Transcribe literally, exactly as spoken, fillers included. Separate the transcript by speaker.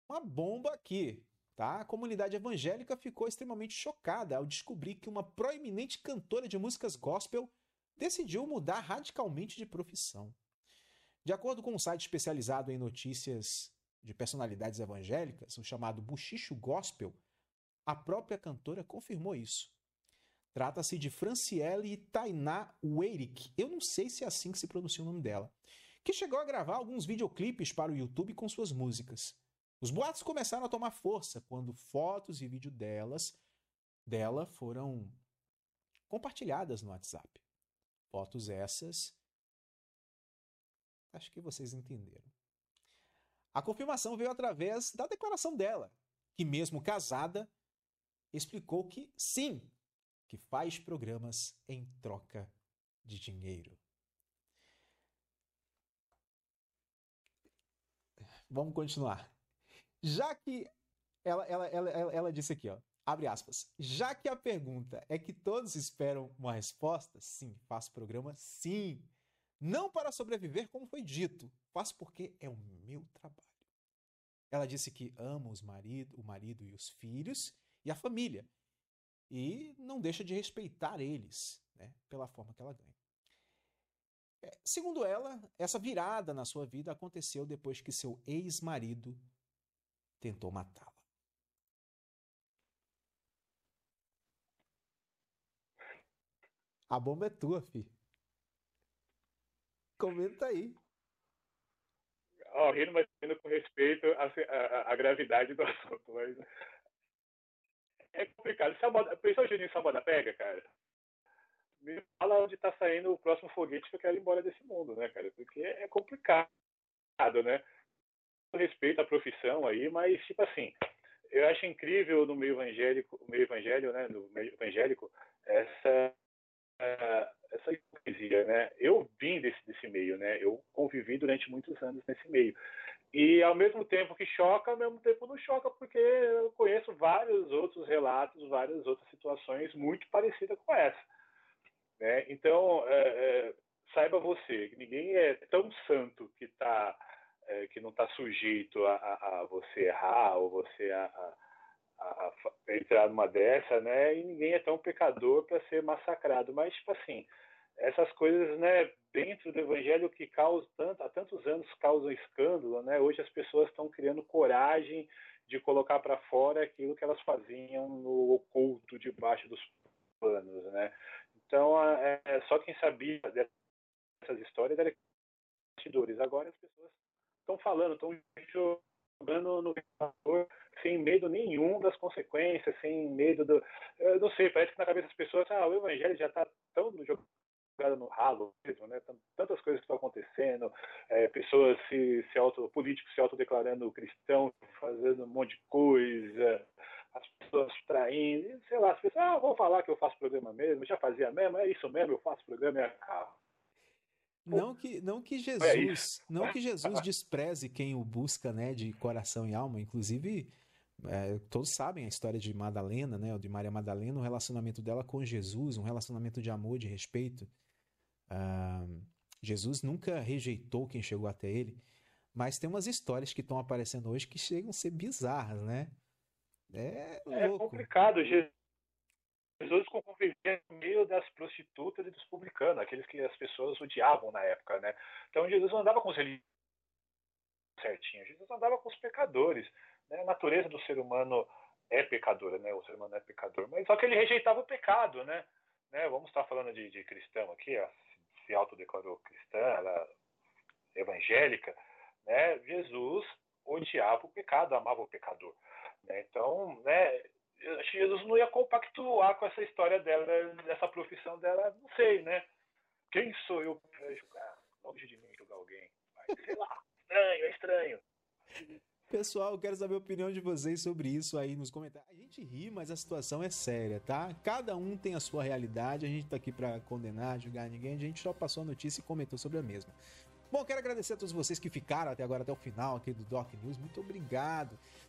Speaker 1: uma bomba aqui, tá? A comunidade evangélica ficou extremamente chocada ao descobrir que uma proeminente cantora de músicas gospel decidiu mudar radicalmente de profissão. De acordo com um site especializado em notícias de personalidades evangélicas, o chamado Buchicho Gospel, a própria cantora confirmou isso. Trata-se de Franciele Tainá Weirick, eu não sei se é assim que se pronuncia o nome dela, que chegou a gravar alguns videoclipes para o YouTube com suas músicas. Os boatos começaram a tomar força quando fotos e vídeo delas, dela foram compartilhadas no WhatsApp. Fotos essas, acho que vocês entenderam. A confirmação veio através da declaração dela, que mesmo casada, explicou que sim, que faz programas em troca de dinheiro. Vamos continuar. Já que ela, ela, ela, ela, ela disse aqui, ó, abre aspas, já que a pergunta é que todos esperam uma resposta, sim, faço programa, sim. Não para sobreviver, como foi dito, faço porque é o meu trabalho. Ela disse que ama os marido, o marido e os filhos e a família. E não deixa de respeitar eles, né, pela forma que ela ganha. É, segundo ela, essa virada na sua vida aconteceu depois que seu ex-marido tentou matá-la. A bomba é tua, fi. Comenta aí.
Speaker 2: Ó, rindo, mas rindo com respeito à, à, à gravidade do assunto. Mas é complicado. Salvador, pensou o Juninho Salvador pega, cara? Me fala onde tá saindo o próximo foguete que eu quero ir embora desse mundo, né, cara? Porque é complicado, né? Eu respeito a profissão aí, mas, tipo assim, eu acho incrível no meio evangélico, no meio evangelho, né, no meio evangélico, essa essa hipocrisia, né? Eu vim desse, desse meio, né? Eu convivi durante muitos anos nesse meio. E ao mesmo tempo que choca, ao mesmo tempo não choca, porque eu conheço vários outros relatos, várias outras situações muito parecidas com essa. Né? Então, é, é, saiba você que ninguém é tão santo que, tá, é, que não está sujeito a, a, a, você errar ou você a, a, a, a entrar numa dessa, né? E ninguém é tão pecador para ser massacrado. Mas, tipo assim, essas coisas, né, dentro do evangelho que causam tanto, há tantos anos causam escândalo, né? Hoje as pessoas estão criando coragem de colocar para fora aquilo que elas faziam no oculto, debaixo dos panos, né? Então, é, só quem sabia dessas histórias era bastidores. Agora as pessoas estão falando, estão jogando no ventilador sem medo nenhum das consequências, sem medo do... Eu não sei, parece que na cabeça das pessoas, ah, o evangelho já está tão jogado no ralo mesmo, né? Tantas coisas que estão acontecendo, é, pessoas se, se auto, políticos se autodeclarando cristãos, fazendo um monte de coisa, as pessoas traindo, sei lá, as pessoas, ah, vou falar que eu faço programa mesmo, já fazia mesmo, é isso mesmo, eu faço programa e acabo.
Speaker 1: Não que, não que
Speaker 2: É isso.
Speaker 1: Jesus, não que Jesus despreze quem o busca, né, de coração e alma. Inclusive, é, todos sabem a história de Madalena, né, de Maria Madalena, o relacionamento dela com Jesus, um relacionamento de amor, de respeito. Ah, Jesus nunca rejeitou quem chegou até ele, mas tem umas histórias que estão aparecendo hoje que chegam a ser bizarras, né? É
Speaker 2: É
Speaker 1: louco.
Speaker 2: complicado. Jesus convivia no meio das prostitutas e dos publicanos, aqueles que as pessoas odiavam na época, né? Então Jesus não andava com os religiosos certinho, Jesus andava com os pecadores, né? A natureza do ser humano é pecadora, né? O ser humano é pecador, mas só que ele rejeitava o pecado, né? né? Vamos estar falando de, de cristão aqui, ó, se autodeclarou cristã, ela é evangélica, né? Jesus odiava o pecado, amava o pecador, né? Então, né? Acho que Jesus não ia compactuar com essa história dela, dessa profissão dela, não sei, né? Quem sou eu para julgar? Longe de mim julgar alguém. Mas, sei lá, estranho, é estranho.
Speaker 1: Pessoal, eu quero saber a opinião de vocês sobre isso aí nos comentários. A gente ri, mas a situação é séria, tá? Cada um tem a sua realidade, a gente tá aqui pra condenar, julgar ninguém, a gente só passou a notícia e comentou sobre a mesma. Bom, quero agradecer a todos vocês que ficaram até agora, até o final aqui do Doc News. Muito obrigado.